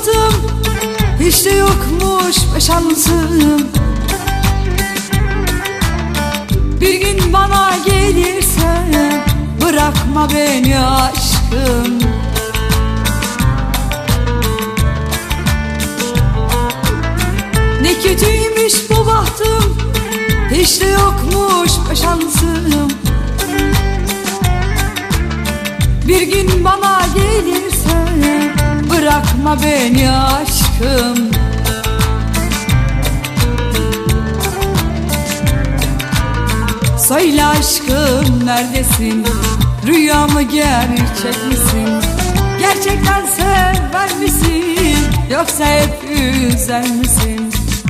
bahtım, hiç de yokmuş be şansım. Bir gün bana gelirse bırakma beni aşkım. Ne kötüymüş bu bahtım, hiç de yokmuş be şansım. Bir gün bana gelirse bırakma beni aşkım. Söyle aşkım neredesin? Rüyamı gerçek misin? Gerçekten sever misin? Yoksa hep üzer misin?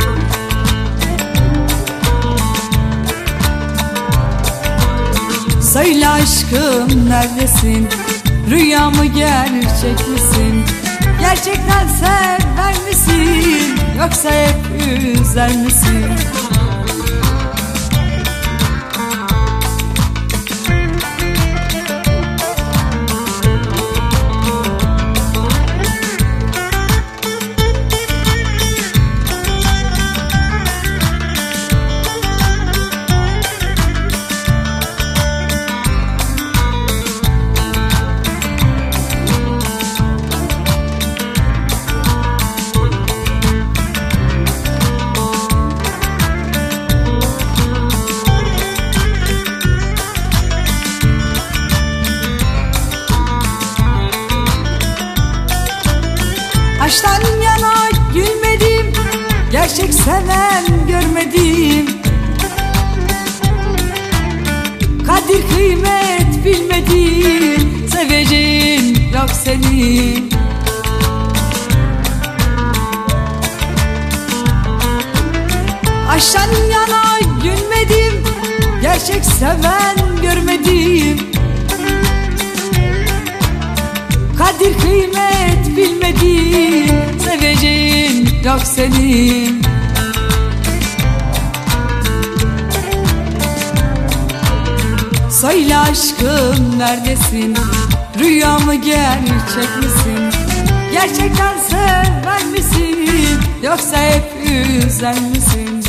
Söyle aşkım neredesin? Rüyamı gerçek misin? Gerçekten sever misin? Yoksa hep üzer misin? Aşktan yana gülmedim, gerçek seven görmedim. Kadir kıymet bilmedim, seveceğin yok senin. Aşktan yana gülmedim, gerçek seven görmedim. Kadir kıymet bilmedim, seveceğin yok senin. Söyle aşkım neredesin? Rüyamı gerçek misin? Gerçekten sever misin? Yoksa hep üzer misin?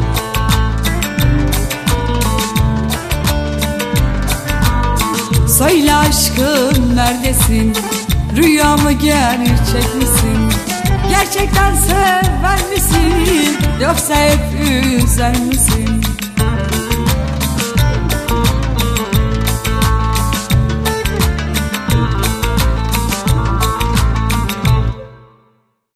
Söyle aşkım neredesin? Rüyamı gerçek misin? Gerçekten sever misin? Yoksa hep üzer misin?